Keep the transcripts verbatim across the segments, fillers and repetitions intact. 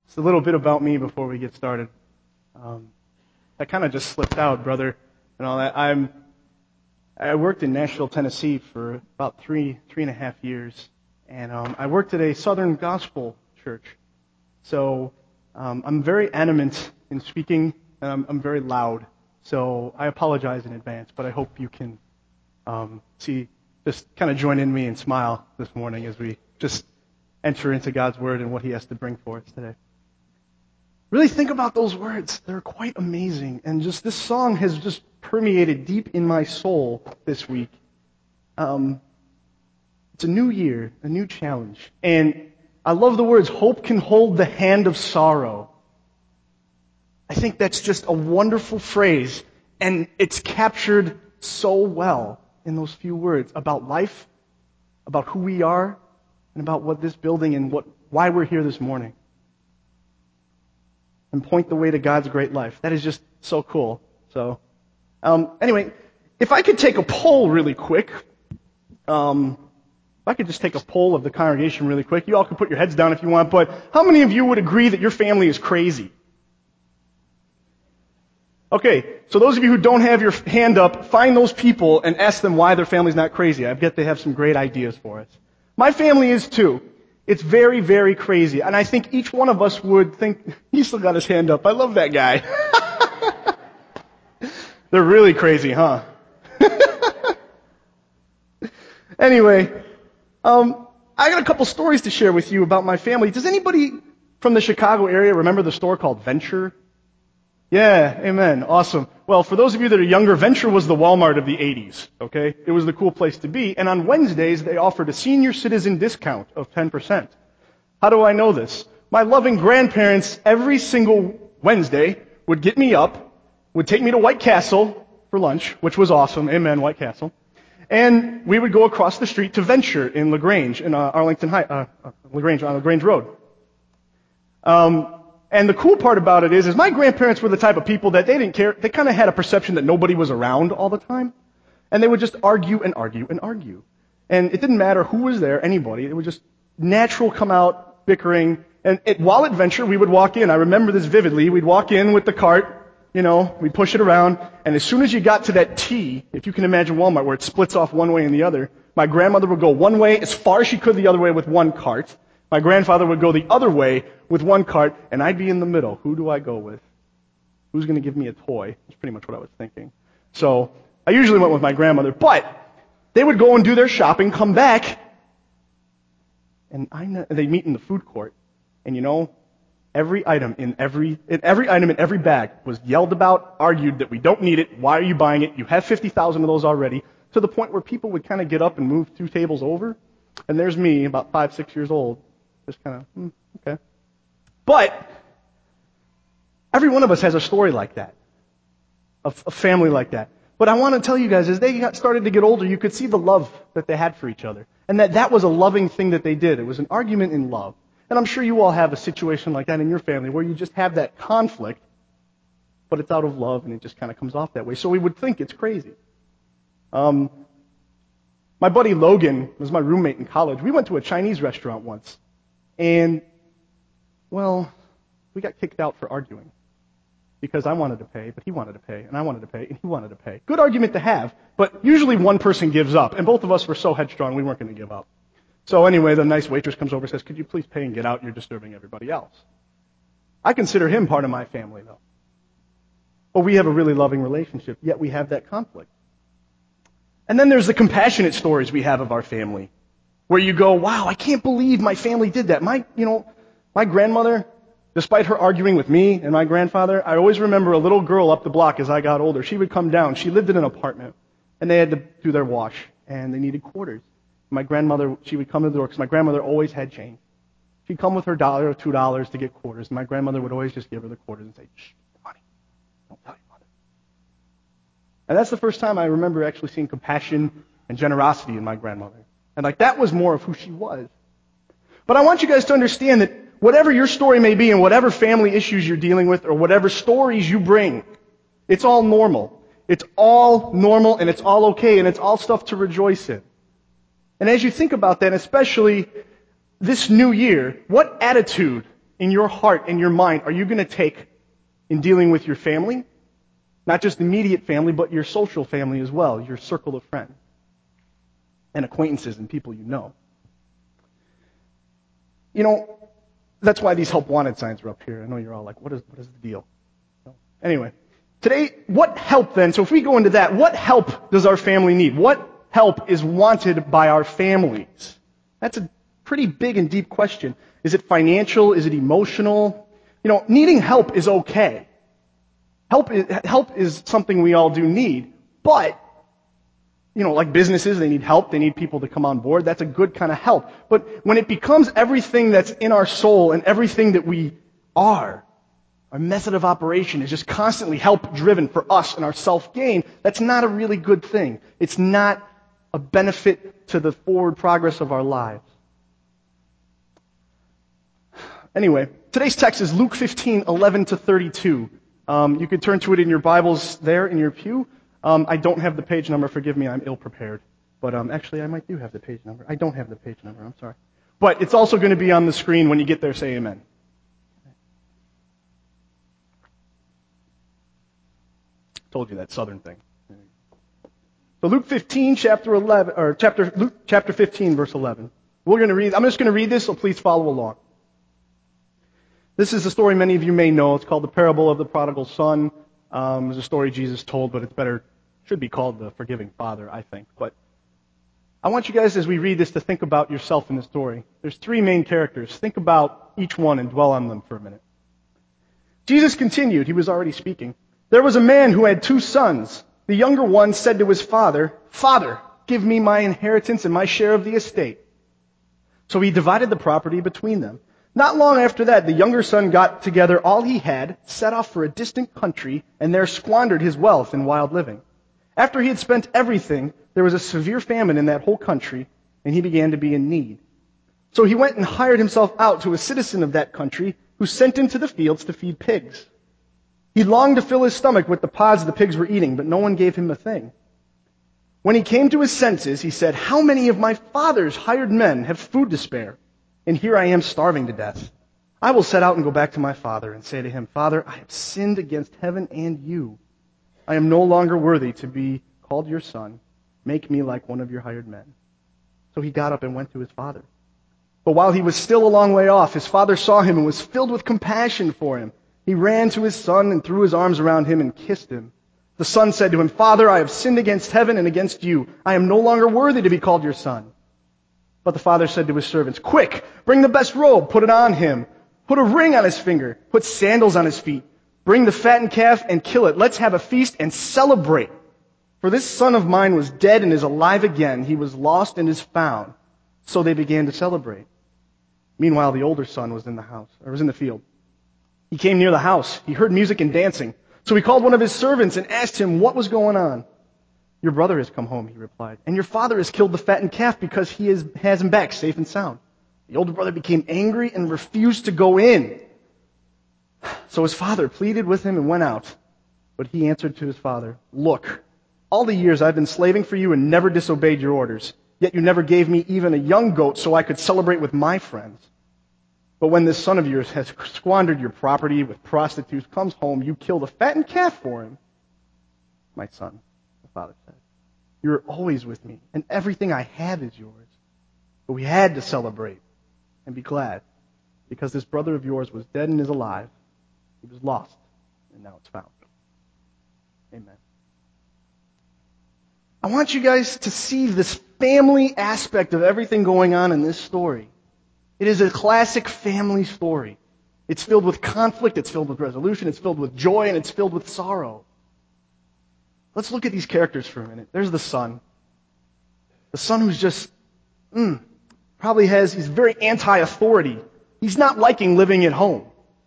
Just a little bit about me before we get started. Um, I kind of just slipped out, brother, and all that. I'm I worked in Nashville, Tennessee, for about three three and a half years, and um, I worked at a Southern Gospel church. So um, I'm very animate in speaking, and I'm, I'm very loud. So I apologize in advance, but I hope you can um, see, just kind of join in me and smile this morning as we just enter into God's Word and what He has to bring for us today. Really think about those words. They're quite amazing. And just this song has just permeated deep in my soul this week. Um, it's a new year, a new challenge. And I love the words, hope can hold the hand of sorrow. I think that's just a wonderful phrase. And it's captured so well in those few words about life, about who we are, and about what this building and what why we're here this morning. And point the way to God's great life. That is just so cool. So, um, anyway, if I could take a poll really quick, um, if I could just take a poll of the congregation really quick, you all can put your heads down if you want, but how many of you would agree that your family is crazy? Okay, so those of you who don't have your hand up, find those people and ask them why their family's not crazy. I bet they have some great ideas for us. My family is too. It's very, very crazy. And I think each one of us would think, he still got his hand up. I love that guy. They're really crazy, huh? Anyway, um, I got a couple stories to share with you about my family. Does anybody from the Chicago area remember the store called Venture? Yeah, amen. Awesome. Well, for those of you that are younger, Venture was the Walmart of the eighties, okay? It was the cool place to be. And on Wednesdays, they offered a senior citizen discount of ten percent. How do I know this? My loving grandparents every single Wednesday would get me up, would take me to White Castle for lunch, which was awesome. Amen, White Castle. And we would go across the street to Venture in LaGrange, in uh, Arlington High, uh, LaGrange, on LaGrange Road. Um, And the cool part about it is, is my grandparents were the type of people that they didn't care. They kind of had a perception that nobody was around all the time. And they would just argue and argue and argue. And it didn't matter who was there, anybody. It would just natural come out, bickering. And it, while at Venture, we would walk in. I remember this vividly. We'd walk in with the cart, you know, we'd push it around. And as soon as you got to that T, if you can imagine Walmart, where it splits off one way and the other, my grandmother would go one way as far as she could the other way with one cart. My grandfather would go the other way with one cart, and I'd be in the middle. Who do I go with? Who's going to give me a toy? That's pretty much what I was thinking. So I usually went with my grandmother, but they would go and do their shopping, come back, and I know, they'd meet in the food court. And you know, every item in every every item in every bag was yelled about, argued that we don't need it. Why are you buying it? You have fifty thousand of those already. To the point where people would kind of get up and move two tables over, and there's me, about five, six years old. Just kind of, hmm, okay. But every one of us has a story like that, a, a family like that. But I want to tell you guys, as they got started to get older, you could see the love that they had for each other. And that that was a loving thing that they did. It was an argument in love. And I'm sure you all have a situation like that in your family where you just have that conflict, but it's out of love and it just kind of comes off that way. So we would think it's crazy. Um, my buddy Logan was my roommate in college. We went to a Chinese restaurant once. And, well, we got kicked out for arguing because I wanted to pay, but he wanted to pay, and I wanted to pay, and he wanted to pay. Good argument to have, but usually one person gives up, and both of us were so headstrong we weren't going to give up. So anyway, the nice waitress comes over and says, could you please pay and get out? You're disturbing everybody else. I consider him part of my family, though. But we have a really loving relationship, yet we have that conflict. And then there's the compassionate stories we have of our family, where you go, wow, I can't believe my family did that. My, you know, my grandmother, despite her arguing with me and my grandfather, I always remember a little girl up the block as I got older. She would come down. She lived in an apartment, and they had to do their wash, and they needed quarters. My grandmother, she would come to the door, because my grandmother always had change. She'd come with her dollar or two dollars to get quarters, and my grandmother would always just give her the quarters and say, shh, honey, don't tell your mother. And that's the first time I remember actually seeing compassion and generosity in my grandmother. And like that was more of who she was. But I want you guys to understand that whatever your story may be and whatever family issues you're dealing with or whatever stories you bring, it's all normal. It's all normal and it's all okay and it's all stuff to rejoice in. And as you think about that, especially this new year, what attitude in your heart and your mind are you going to take in dealing with your family? Not just immediate family, but your social family as well, your circle of friends and acquaintances and people you know. You know, that's why these help wanted signs are up here. I know you're all like, what is, what is the deal? Anyway, today, what help then? So if we go into that, what help does our family need? What help is wanted by our families? That's a pretty big and deep question. Is it financial? Is it emotional? You know, needing help is okay. Help is, help is something we all do need, but, you know, like businesses, they need help, they need people to come on board, that's a good kind of help. But when it becomes everything that's in our soul and everything that we are, our method of operation is just constantly help-driven for us and our self-gain, that's not a really good thing. It's not a benefit to the forward progress of our lives. Anyway, today's text is Luke fifteen, eleven to thirty-two. Um, you could turn to it in your Bibles there in your pew. Um, I don't have the page number. Forgive me, I'm ill-prepared. But um, actually, I might do have the page number. I don't have the page number. I'm sorry. But it's also going to be on the screen when you get there. Say amen. Told you that southern thing. So Luke fifteen, chapter eleven, or chapter Luke chapter fifteen, verse eleven. We're going to read. I'm just going to read this, so please follow along. This is a story many of you may know. It's called the parable of the prodigal son. Um, it's a story Jesus told, but it's better, should be called the forgiving father, I think. But I want you guys, as we read this, to think about yourself in the story. There's three main characters. Think about each one and dwell on them for a minute. Jesus continued. He was already speaking. There was a man who had two sons. The younger one said to his father, "Father, give me my inheritance and my share of the estate." So he divided the property between them. Not long after that, the younger son got together all he had, set off for a distant country, and there squandered his wealth in wild living. After he had spent everything, there was a severe famine in that whole country, and he began to be in need. So he went and hired himself out to a citizen of that country, who sent him to the fields to feed pigs. He longed to fill his stomach with the pods the pigs were eating, but no one gave him a thing. When he came to his senses, he said, "How many of my father's hired men have food to spare? And here I am starving to death. I will set out and go back to my father and say to him, 'Father, I have sinned against heaven and you. I am no longer worthy to be called your son. Make me like one of your hired men.' So he got up and went to his father. But while he was still a long way off, his father saw him and was filled with compassion for him. He ran to his son and threw his arms around him and kissed him. The son said to him, 'Father, I have sinned against heaven and against you. I am no longer worthy to be called your son.' But the father said to his servants, 'Quick, bring the best robe, put it on him. Put a ring on his finger, put sandals on his feet. Bring the fattened calf and kill it. Let's have a feast and celebrate. For this son of mine was dead and is alive again. He was lost and is found.' So they began to celebrate. Meanwhile, the older son was in the house, or was in the field. He came near the house. He heard music and dancing. So he called one of his servants and asked him what was going on. 'Your brother has come home,' he replied, 'and your father has killed the fattened calf because he is, has him back safe and sound.' The older brother became angry and refused to go in. So his father pleaded with him and went out. But he answered to his father, 'Look, all the years I've been slaving for you and never disobeyed your orders. Yet you never gave me even a young goat so I could celebrate with my friends. But when this son of yours has squandered your property with prostitutes, comes home, you kill the fattened calf for him.' 'My son,' the father said, 'you are always with me, and everything I have is yours. But we had to celebrate and be glad, because this brother of yours was dead and is alive. He was lost, and now it's found.'" Amen. I want you guys to see this family aspect of everything going on in this story. It is a classic family story. It's filled with conflict, it's filled with resolution, it's filled with joy, and it's filled with sorrow. Let's look at these characters for a minute. There's the son. The son who's just, mm, probably has, he's very anti-authority. He's not liking living at home.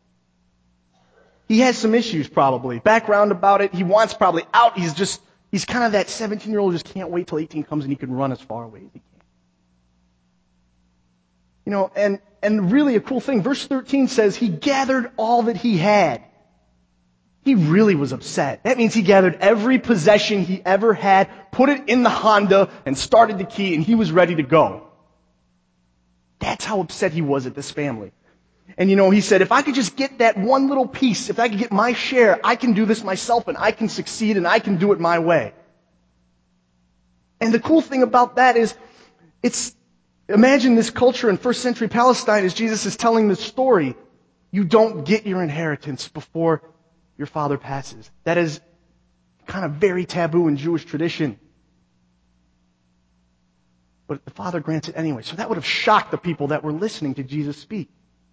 He has some issues probably. Background about it, he wants probably out. He's just, he's kind of that seventeen-year-old who just can't wait till eighteen comes and he can run as far away as he can. You know, and, and really a cool thing, verse thirteen says he gathered all that he had. He really was upset. That means he gathered every possession he ever had, put it in the Honda, and started the key, and he was ready to go. That's how upset he was at this family. And you know, he said, if I could just get that one little piece, if I could get my share, I can do this myself and I can succeed and I can do it my way. And the cool thing about that is, it's, imagine this culture in first century Palestine as Jesus is telling this story. You don't get your inheritance before your father passes. That is kind of very taboo in Jewish tradition. But the father grants it anyway. So that would have shocked the people that were listening to Jesus speak.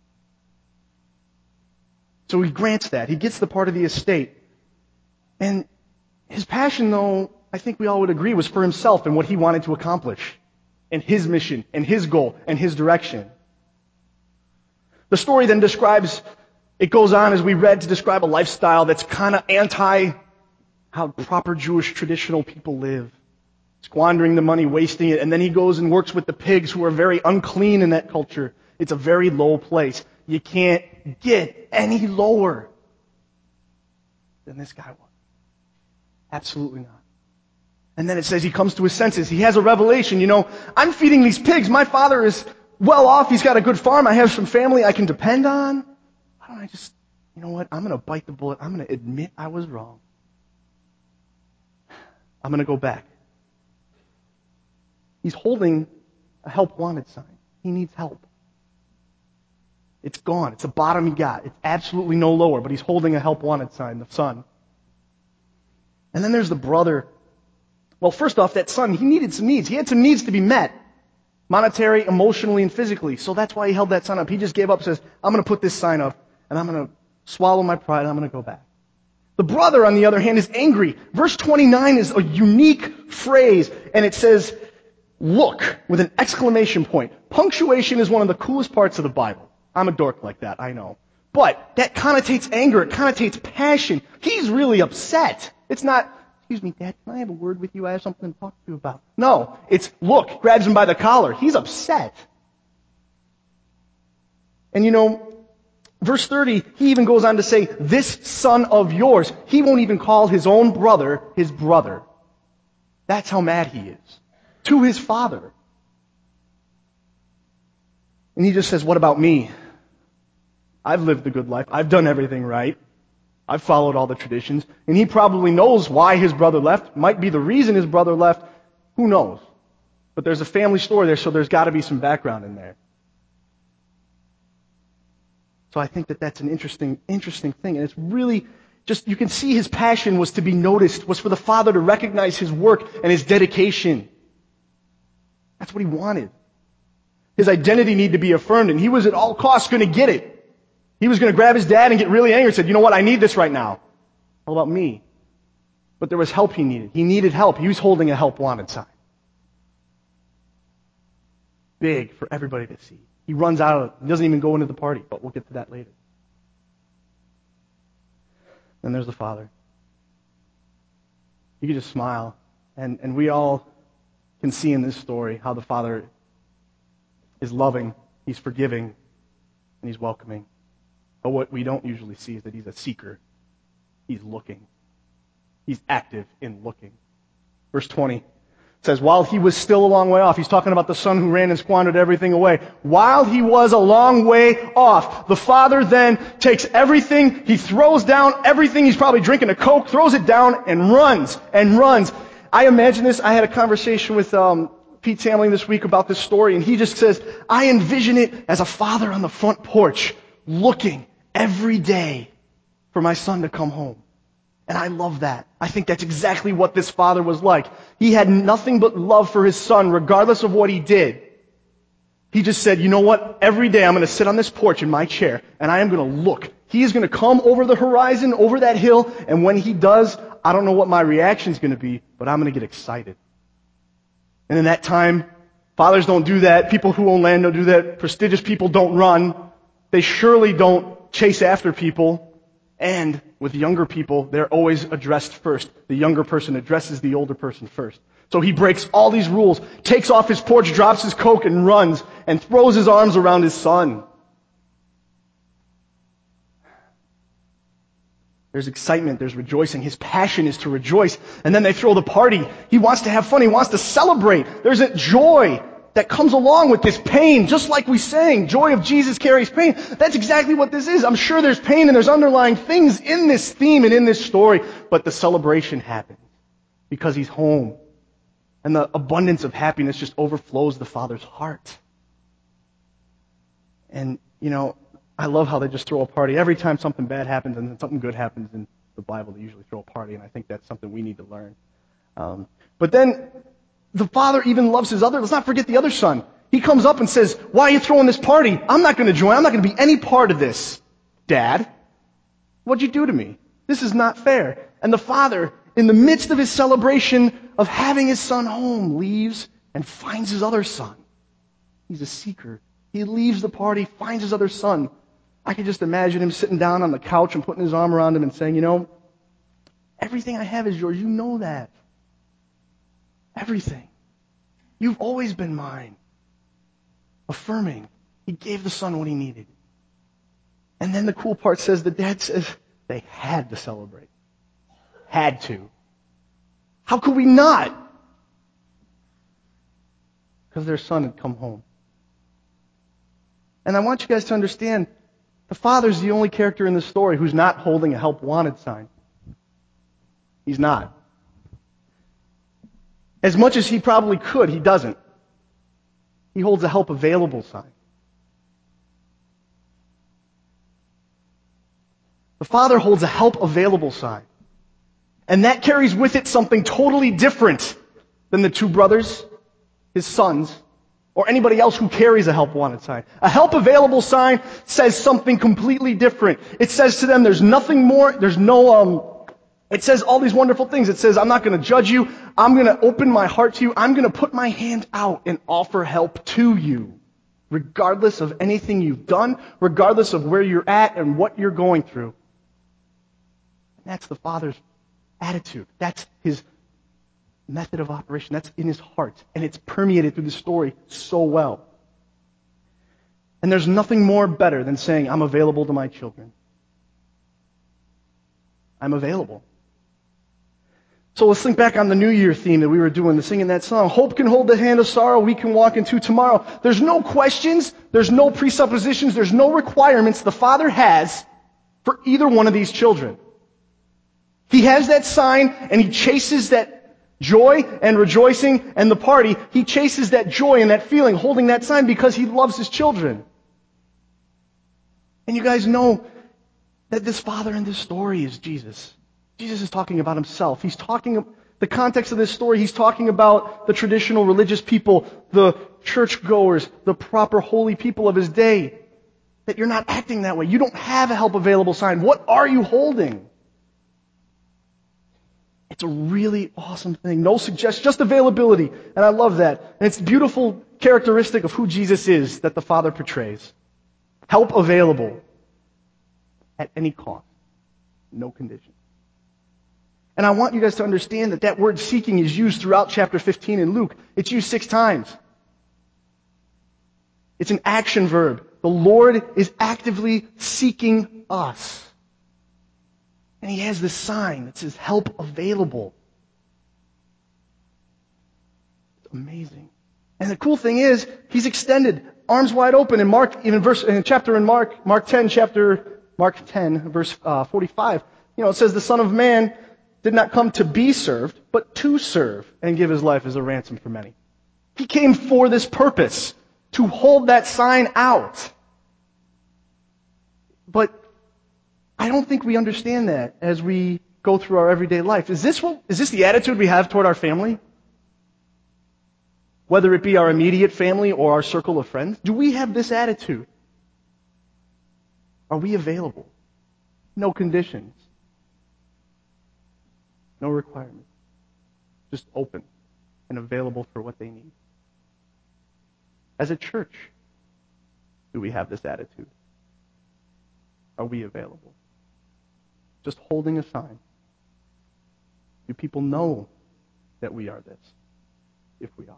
So he grants that. He gets the part of the estate. And his passion, though, I think we all would agree, was for himself and what he wanted to accomplish, and his mission, and his goal, and his direction. The story then describes, it goes on as we read to describe a lifestyle that's kind of anti how proper Jewish traditional people live. Squandering the money, wasting it, and then he goes and works with the pigs who are very unclean in that culture. It's a very low place. You can't get any lower than this guy was. Absolutely not. And then it says he comes to his senses. He has a revelation. You know, I'm feeding these pigs. My father is well off. He's got a good farm. I have some family I can depend on. Why don't I just, you know what? I'm going to bite the bullet. I'm going to admit I was wrong. I'm going to go back. He's holding a help wanted sign. He needs help. It's gone. It's the bottom he got. It's absolutely no lower, but he's holding a help wanted sign, the son. And then there's the brother. Well, first off, that son, he needed some needs. He had some needs to be met. Monetary, emotionally, and physically. So that's why he held that sign up. He just gave up and says, I'm going to put this sign up, and I'm going to swallow my pride, and I'm going to go back. The brother, on the other hand, is angry. Verse twenty-nine is a unique phrase, and it says, look, with an exclamation point. Punctuation is one of the coolest parts of the Bible. I'm a dork like that, I know. But that connotates anger. It connotates passion. He's really upset. It's not, excuse me, Dad, can I have a word with you? I have something to talk to you about. No, it's look, grabs him by the collar. He's upset. And you know, verse thirty, he even goes on to say, this son of yours. He won't even call his own brother his brother. That's how mad he is. To his father. And he just says, what about me? I've lived the good life. I've done everything right. I've followed all the traditions. And he probably knows why his brother left. Might be the reason his brother left. Who knows? But there's a family story there, so there's got to be some background in there. So I think that that's an interesting, interesting thing. And it's really just, you can see his passion was to be noticed, was for the father to recognize his work and his dedication. That's what he wanted. His identity needed to be affirmed, and he was at all costs going to get it. He was going to grab his dad and get really angry and said, you know what, I need this right now. All about me. But there was help he needed. He needed help. He was holding a help wanted sign. Big for everybody to see. He runs out of it. He doesn't even go into the party, but we'll get to that later. Then there's the father. You can just smile. And, and we all can see in this story how the father is loving, he's forgiving, and he's welcoming. But what we don't usually see is that he's a seeker. He's looking. He's active in looking. Verse twenty says, while he was still a long way off, he's talking about the son who ran and squandered everything away. While he was a long way off, the father then takes everything, he throws down everything, he's probably drinking a Coke, throws it down and runs and runs. I imagine this, I had a conversation with um, Pete Samling this week about this story, and he just says, I envision it as a father on the front porch looking every day for my son to come home. And I love that. I think that's exactly what this father was like. He had nothing but love for his son, regardless of what he did. He just said, you know what? Every day I'm going to sit on this porch in my chair, and I am going to look. He is going to come over the horizon, over that hill, and when he does, I don't know what my reaction is going to be, but I'm going to get excited. And in that time, fathers don't do that. People who own land don't do that. Prestigious people don't run. They surely don't chase after people. And with younger people, they're always addressed first. The younger person addresses the older person first. So he breaks all these rules, takes off his porch, drops his Coke, and runs, and throws his arms around his son. There's excitement, there's rejoicing. His passion is to rejoice. And then they throw the party. He wants to have fun. He wants to celebrate. There's a joy that comes along with this pain, just like we sang, joy of Jesus carries pain. That's exactly what this is. I'm sure there's pain and there's underlying things in this theme and in this story, but the celebration happens because he's home. And the abundance of happiness just overflows the Father's heart. And, you know, I love how they just throw a party. Every time something bad happens and then something good happens in the Bible, they usually throw a party, and I think that's something we need to learn. Um, but then the Father even loves his other. Let's not forget the other son. He comes up and says, why are you throwing this party? I'm not going to join. I'm not going to be any part of this, Dad. What'd you do to me? This is not fair. And the Father, in the midst of his celebration of having his son home, leaves and finds his other son. He's a seeker. He leaves the party, finds his other son. I can just imagine him sitting down on the couch and putting his arm around him and saying, you know, everything I have is yours. You know that. Everything. You've always been mine. Affirming. He gave the son what he needed. And then the cool part says the dad says they had to celebrate. Had to. How could we not? Because their son had come home. And I want you guys to understand, the father's the only character in this story who's not holding a help wanted sign. He's not. As much as he probably could, he doesn't. He holds a help available sign. The Father holds a help available sign. And that carries with it something totally different than the two brothers, his sons, or anybody else who carries a help wanted sign. A help available sign says something completely different. It says to them, there's nothing more, there's no, um, it says all these wonderful things. It says, I'm not going to judge you. I'm going to open my heart to you. I'm going to put my hand out and offer help to you, regardless of anything you've done, regardless of where you're at and what you're going through. And that's the Father's attitude. That's his method of operation. That's in his heart. And it's permeated through the story so well. And there's nothing more better than saying, I'm available to my children. I'm available. So let's think back on the New Year theme that we were doing, the singing that song. Hope can hold the hand of sorrow, we can walk into tomorrow. There's no questions, there's no presuppositions, there's no requirements the Father has for either one of these children. He has that sign and he chases that joy and rejoicing and the party. He chases that joy and that feeling holding that sign because he loves his children. And you guys know that this father in this story is Jesus. Jesus is talking about himself. He's talking, the context of this story, he's talking about the traditional religious people, the churchgoers, the proper holy people of his day. That you're not acting that way. You don't have a help available sign. What are you holding? It's a really awesome thing. No suggestion, just availability. And I love that. And it's a beautiful characteristic of who Jesus is that the Father portrays. Help available at any cost. No condition. And I want you guys to understand that that word seeking is used throughout chapter fifteen in Luke. It's used six times. It's an action verb. The Lord is actively seeking us. And he has this sign that says help available. It's amazing. And the cool thing is, he's extended, arms wide open in Mark, even verse, in a chapter in Mark, Mark ten, chapter, Mark ten, verse uh, forty-five. You know, it says the Son of Man did not come to be served, but to serve and give his life as a ransom for many. He came for this purpose, to hold that sign out. But I don't think we understand that as we go through our everyday life. Is this what, is this the attitude we have toward our family? Whether it be our immediate family or our circle of friends? Do we have this attitude? Are we available? No conditions. No requirements. Just open and available for what they need. As a church, do we have this attitude? Are we available? Just holding a sign. Do people know that we are this? If we are.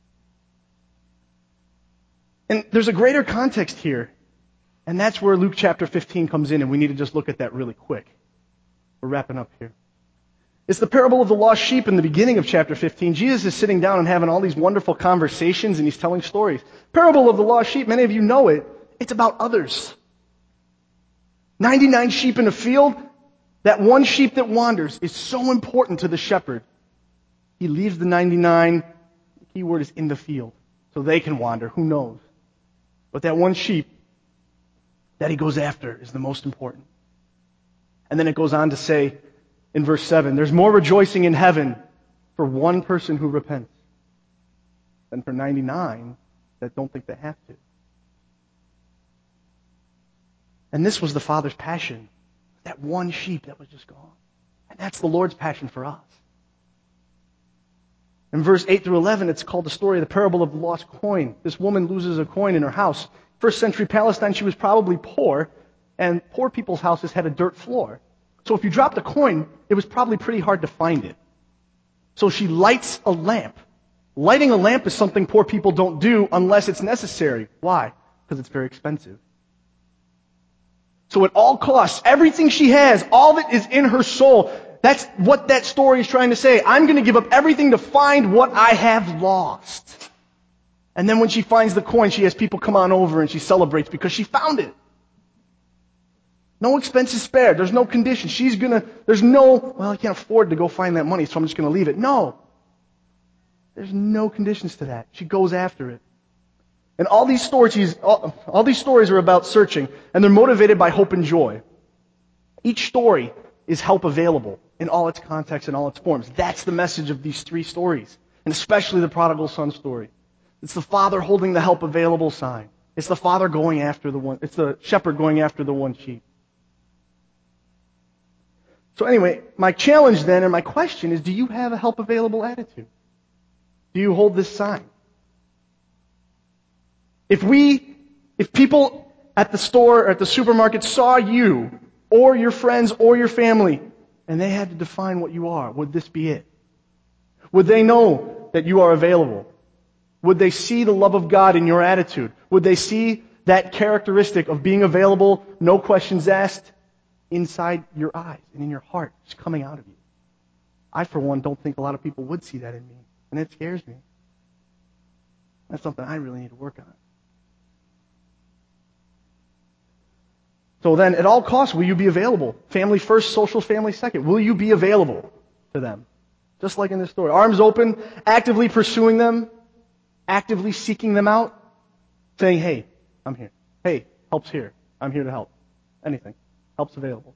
And there's a greater context here, and that's where Luke chapter fifteen comes in, and we need to just look at that really quick. We're wrapping up here. It's the parable of the lost sheep in the beginning of chapter fifteen. Jesus is sitting down and having all these wonderful conversations, and he's telling stories. Parable of the lost sheep, many of you know it. It's about others. ninety-nine sheep in a field. That one sheep that wanders is so important to the shepherd. He leaves the ninety-nine. The key word is in the field. So they can wander. Who knows? But that one sheep that he goes after is the most important. And then it goes on to say in verse seven, there's more rejoicing in heaven for one person who repents than for ninety-nine that don't think they have to. And this was the Father's passion. That one sheep that was just gone. And that's the Lord's passion for us. In verse eight through eleven, it's called the story of the parable of the lost coin. This woman loses a coin in her house. First century Palestine, she was probably poor, and poor people's houses had a dirt floor. So if you dropped a coin, it was probably pretty hard to find it. So she lights a lamp. Lighting a lamp is something poor people don't do unless it's necessary. Why? Because it's very expensive. So at all costs, everything she has, all that is in her soul, that's what that story is trying to say. I'm going to give up everything to find what I have lost. And then when she finds the coin, she has people come on over and she celebrates because she found it. No expenses spared. There's no condition. She's going to, there's no, well, I can't afford to go find that money, so I'm just going to leave it. No. There's no conditions to that. She goes after it. And all these stories, all, all these stories are about searching, and they're motivated by hope and joy. Each story is help available in all its contexts and all its forms. That's the message of these three stories, and especially the prodigal son story. It's the father holding the help available sign. It's the father going after the one, it's the shepherd going after the one sheep. So anyway, my challenge then, and my question is, do you have a help available attitude? Do you hold this sign? If we, if people at the store or at the supermarket saw you, or your friends, or your family, and they had to define what you are, would this be it? Would they know that you are available? Would they see the love of God in your attitude? Would they see that characteristic of being available, no questions asked, inside your eyes and in your heart, just coming out of you? I, for one, don't think a lot of people would see that in me, and it scares me. That's something I really need to work on. So then, at all costs, will you be available? Family first, social family second. Will you be available to them? Just like in this story. Arms open, actively pursuing them, actively seeking them out, saying, hey, I'm here. Hey, help's here. I'm here to help. Anything. Help's available.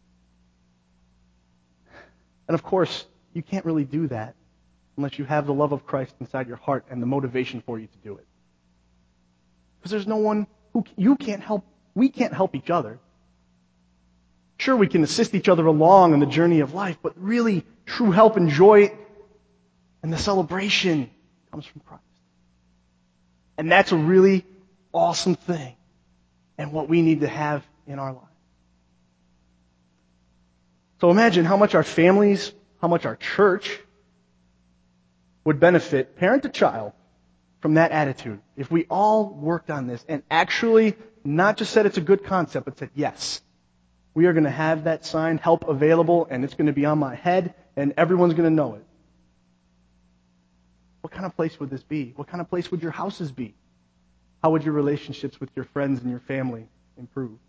And of course, you can't really do that unless you have the love of Christ inside your heart and the motivation for you to do it. Because there's no one who you can't help. We can't help each other. Sure, we can assist each other along in the journey of life, but really, true help and joy and the celebration comes from Christ. And that's a really awesome thing and what we need to have in our lives. So imagine how much our families, how much our church would benefit, parent to child, from that attitude if we all worked on this and actually not just said it's a good concept, but said, yes, we are going to have that sign, help available, and it's going to be on my head, and everyone's going to know it. What kind of place would this be? What kind of place would your houses be? How would your relationships with your friends and your family improve?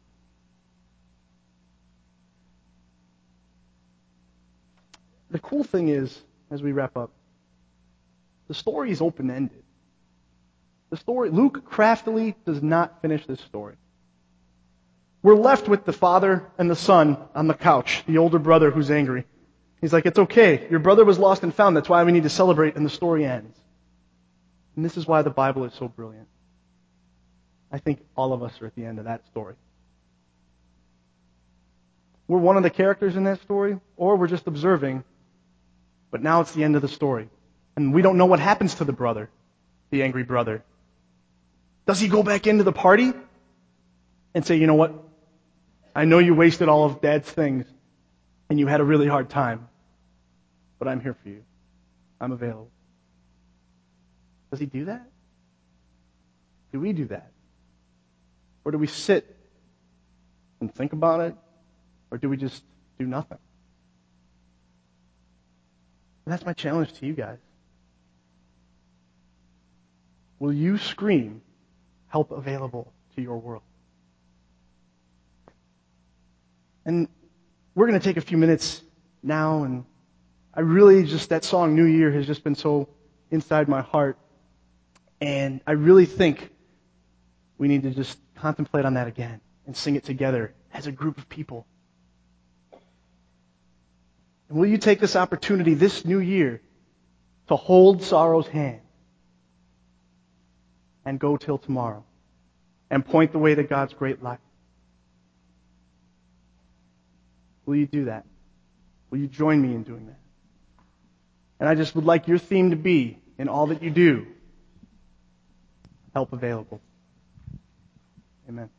The cool thing is, as we wrap up, the story is open-ended. The story, Luke craftily does not finish this story. We're left with the father and the son on the couch, the older brother who's angry. He's like, it's okay. Your brother was lost and found. That's why we need to celebrate, and the story ends. And this is why the Bible is so brilliant. I think all of us are at the end of that story. We're one of the characters in that story, or we're just observing, but now it's the end of the story. And we don't know what happens to the brother, the angry brother. Does he go back into the party and say, you know what? I know you wasted all of Dad's things and you had a really hard time, but I'm here for you. I'm available. Does he do that? Do we do that? Or do we sit and think about it? Or do we just do nothing? And that's my challenge to you guys. Will you scream, help available to your world? And we're going to take a few minutes now, and I really just, that song, New Year, has just been so inside my heart. And I really think we need to just contemplate on that again and sing it together as a group of people. And will you take this opportunity this new year to hold sorrow's hand and go till tomorrow and point the way to God's great light? Will you do that? Will you join me in doing that? And I just would like your theme to be, in all that you do, help available. Amen.